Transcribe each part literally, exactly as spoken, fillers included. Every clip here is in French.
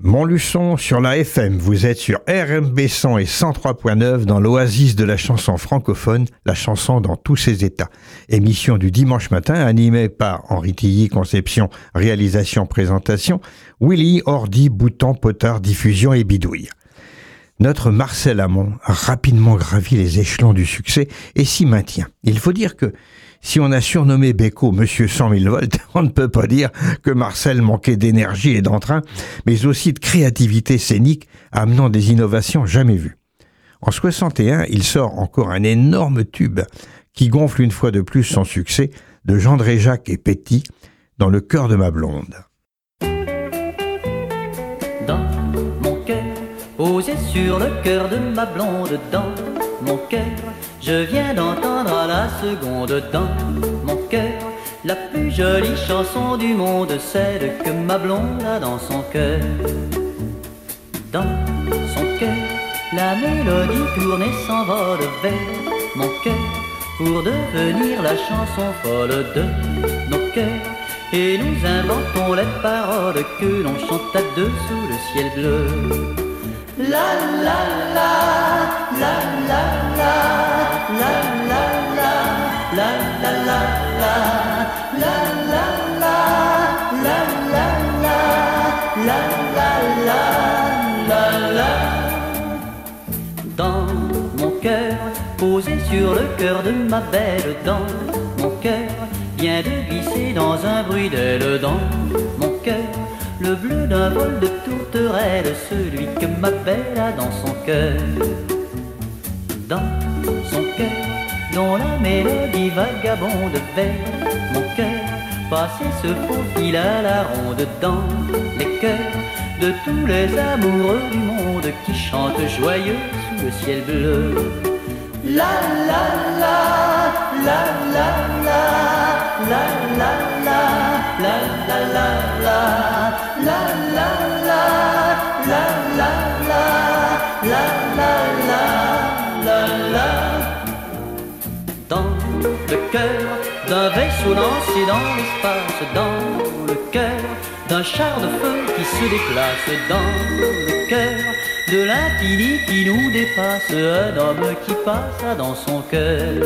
Montluçon sur la F M, vous êtes sur R M B cent et cent trois point neuf dans l'oasis de la chanson francophone, la chanson dans tous ses états. Émission du dimanche matin animée par Henri Tilly, conception, réalisation, présentation, Willy, ordi, bouton, potard, diffusion et bidouille. Notre Marcel Amont a rapidement gravi les échelons du succès et s'y maintient. Il faut dire que si on a surnommé Beko Monsieur cent mille volts, on ne peut pas dire que Marcel manquait d'énergie et d'entrain, mais aussi de créativité scénique, amenant des innovations jamais vues. En soixante et un, il sort encore un énorme tube qui gonfle une fois de plus son succès de Jean Dréjac et Petit dans Le cœur de ma blonde. Dans mon cœur, posé sur le cœur de ma blonde, dans mon cœur, je viens d'entendre à la seconde dans mon cœur la plus jolie chanson du monde, celle que ma blonde a dans son cœur. Dans son cœur, la mélodie tourne et s'envole vers mon cœur pour devenir la chanson folle de nos cœurs. Et nous inventons les paroles que l'on chante à deux sous le ciel bleu. La la la, la la la, la la la, la la la, la la la, la la la, la la la, la la. Dans mon cœur, posé sur le cœur de ma belle, dans mon cœur, vient de glisser dans un bruit d'aile, dans mon cœur, le bleu d'un vol de tourterelle, celui que ma belle a dans son cœur. Dans son cœur, dont la mélodie vagabonde vers mon cœur, passer ce faux fil à la ronde dans les cœurs de tous les amoureux du monde qui chantent joyeux sous le ciel bleu. La la la, la la la, la la la, la la la, la la la, la la la, la la la, la la. Dans le cœur d'un vaisseau lancé dans l'espace, dans le cœur d'un char de feu qui se déplace, dans le cœur de l'infini qui nous dépasse, un homme qui passe dans son cœur.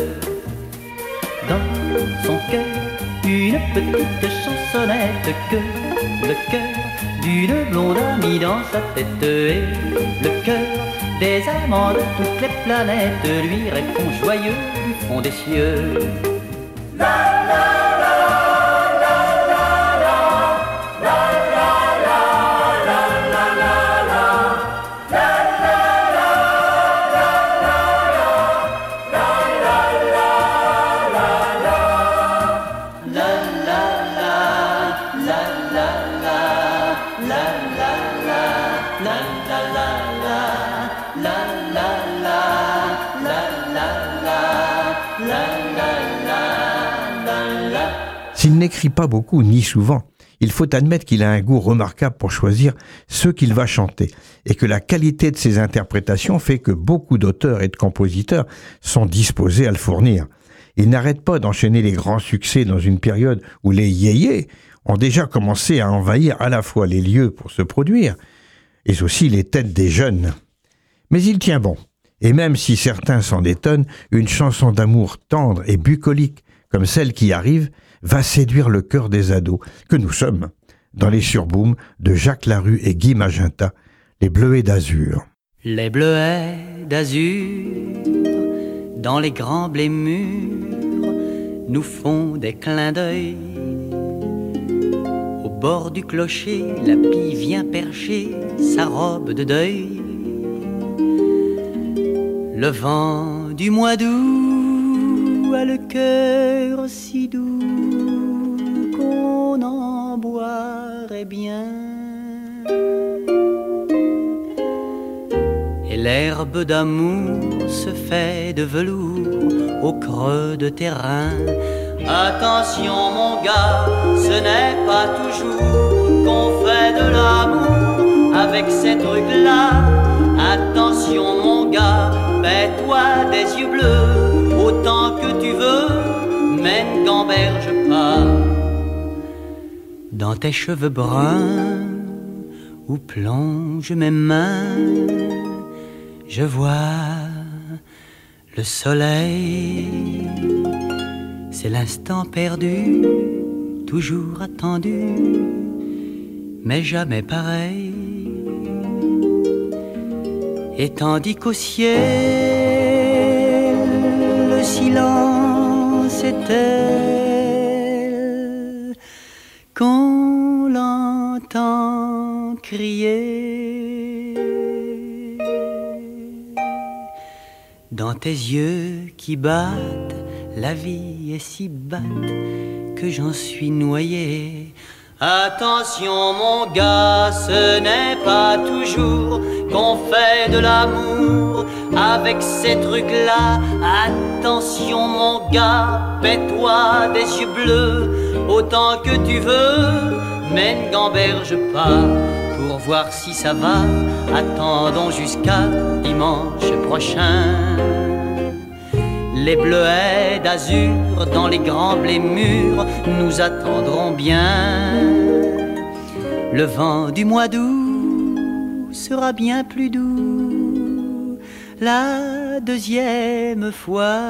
Dans son cœur, une petite chansonnette que le cœur d'une blonde a mis dans sa tête, et le cœur des amants de toutes les planètes lui répond joyeux du fond des cieux. La la la, la la la, la la la, la la la, la la la, la la la, la la la, la la la, la la la, la la la, la la la, la S'il n'écrit pas beaucoup ni souvent, il faut admettre qu'il a un goût remarquable pour choisir ceux qu'il va chanter et que la qualité de ses interprétations fait que beaucoup d'auteurs et de compositeurs sont disposés à le fournir. Il n'arrête pas d'enchaîner les grands succès dans une période où les yéyés ont déjà commencé à envahir à la fois les lieux pour se produire et aussi les têtes des jeunes. Mais il tient bon. Et même si certains s'en détonnent, une chanson d'amour tendre et bucolique comme celle qui arrive va séduire le cœur des ados que nous sommes dans les surbooms de Jacques Larue et Guy Magenta, les Bleuets d'Azur. Les bleuets d'azur, dans les grands blés mûrs, nous font des clins d'œil. Au bord du clocher, la pie vient percher sa robe de deuil. Le vent du mois d'août a le cœur si doux qu'on en boirait bien. Et l'herbe d'amour se fait de velours au creux de tes reins. Attention mon gars, ce n'est pas toujours qu'on fait de l'amour avec ces trucs-là. Attention mon gars, paie-toi des yeux bleus autant que tu veux, mais ne gamberge pas. Dans tes cheveux bruns où plongent mes mains, je vois le soleil. C'est l'instant perdu, toujours attendu, mais jamais pareil. Et tandis qu'au ciel, le silence est tel qu'on l'entend crier. Dans tes yeux qui battent, la vie est si batte que j'en suis noyé. Attention mon gars, ce n'est pas toujours qu'on fait de l'amour avec ces trucs-là. Attention mon gars, paie-toi des yeux bleus autant que tu veux, mais ne gamberge pas pour voir si ça va. Attendons jusqu'à dimanche prochain. Les bleuets d'azur dans les grands blés mûrs nous attendront bien. Le vent du mois d'août sera bien plus doux la deuxième fois.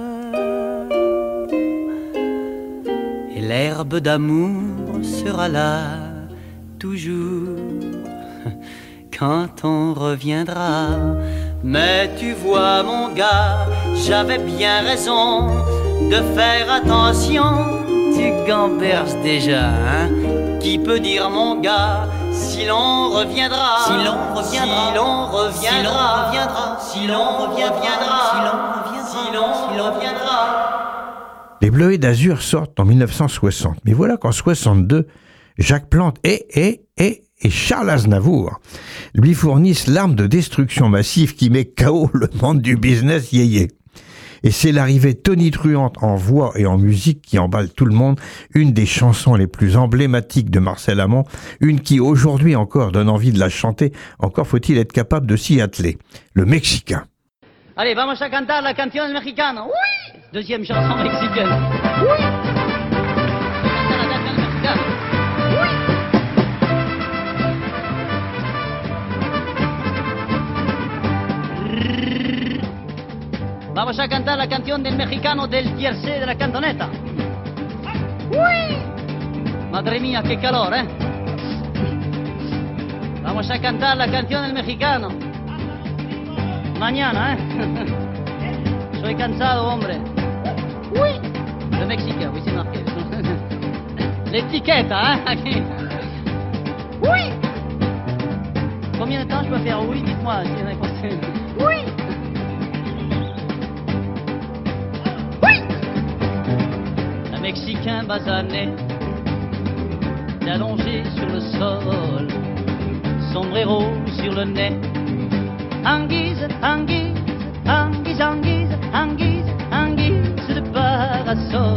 Et l'herbe d'amour sera là toujours quand on reviendra. Mais tu vois mon gars, j'avais bien raison de faire attention. Tu gamberges déjà, hein? Qui peut dire mon gars si l'on reviendra? Si l'on reviendra, si l'on reviendra, si l'on reviendra, si l'on reviendra, si l'on reviendra. Les Bleuets d'Azur sortent en mille neuf cent soixante, mais voilà qu'en soixante-deux, Jacques Plante et, et, et, et Charles Aznavour lui fournissent l'arme de destruction massive qui met K O le monde du business yéyé. Et c'est l'arrivée tonitruante en voix et en musique qui emballe tout le monde, une des chansons les plus emblématiques de Marcel Amont, une qui aujourd'hui encore donne envie de la chanter, encore faut-il être capable de s'y atteler. Le Mexicain. Allez, vamos a cantar la canción del mexicano. Oui. Deuxième chanson mexicaine. Oui. Vamos a cantar la canción del mexicano del jersey de la cantoneta. ¡Uy! Madre mía, qué calor, ¿eh? Vamos a cantar la canción del mexicano. Mañana, ¿eh? Soy cansado, hombre. ¡Uy! Le mexicain, oui, c'est marqué. L'étiquette, hein? Aquí. ¡Uy! Combien de temps je peux faire oui? Dites-moi, si vous avez pensé. ¡Uy! Mexicain basané, allongé sur le sol, sombrero sur le nez, anguise, anguise, anguise, anguise, anguise, anguise de parasol.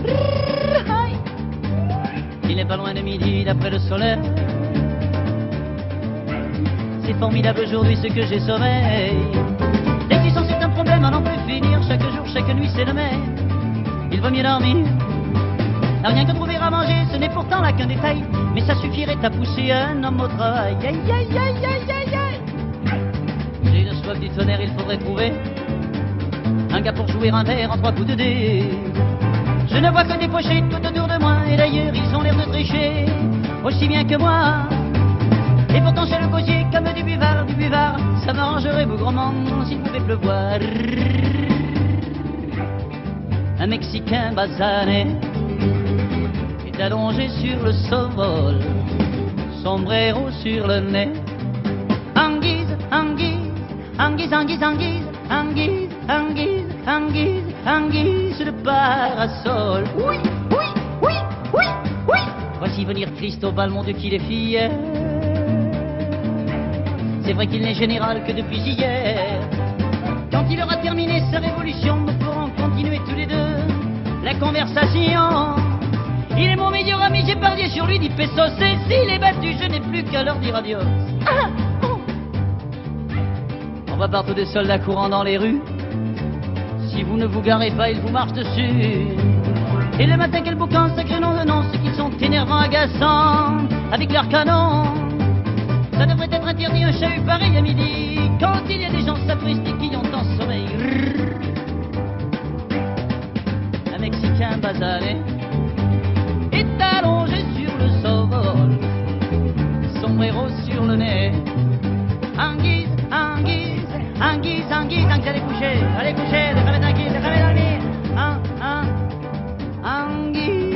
Il n'est pas loin de midi d'après le soleil. C'est formidable aujourd'hui ce que j'ai sommeil. L'existence est un problème à n'en plus finir. Chaque jour, chaque nuit c'est le même. Il vaut mieux dormir. Rien que trouver à manger, ce n'est pourtant là qu'un détail, mais ça suffirait à pousser un homme au travail. Aïe, aïe, aïe, aïe, aïe, aïe. J'ai une soif du tonnerre, il faudrait trouver un gars pour jouer un verre en trois coups de dés. Je ne vois que des pochettes tout autour de moi, et d'ailleurs ils ont l'air de tricher aussi bien que moi. Et pourtant c'est le gosier comme du buvard, du buvard. Ça m'arrangerait bougrement s'il pouvait pleuvoir. Un Mexicain basané allongé sur le sol, sombrero sur le nez, anguise, anguise, anguise, anguise, anguise, anguise, anguise, anguise, anguise de parasol. Oui, oui, oui, oui, oui. Voici venir Christ au bal, mon Dieu qu'il est fier. C'est vrai qu'il n'est général que depuis hier. Quand il aura terminé sa révolution, nous pourrons continuer tous les deux la conversation. Il est mon meilleur ami, j'ai parié sur lui, dit Pesos. Et s'il est battu, je n'ai plus qu'à leur dire adios. Ah, oh. On va partout des soldats courant dans les rues. Si vous ne vous garez pas, ils vous marchent dessus. Et le matin, quel boucan, sacré nom de nom, ceux qui sont énervants, agaçants, avec leurs canons. Ça devrait être interdit un chahut pareil à midi, quand il y a des gens sapristiques qui ont en sommeil. Un Mexicain basané est allongé sur le sol, sombrero sur le nez. Anguise, anguise, anguise, anguise, anguise, allez coucher, allez coucher, déjame tranquille, déjame dormir. An, an, anguise.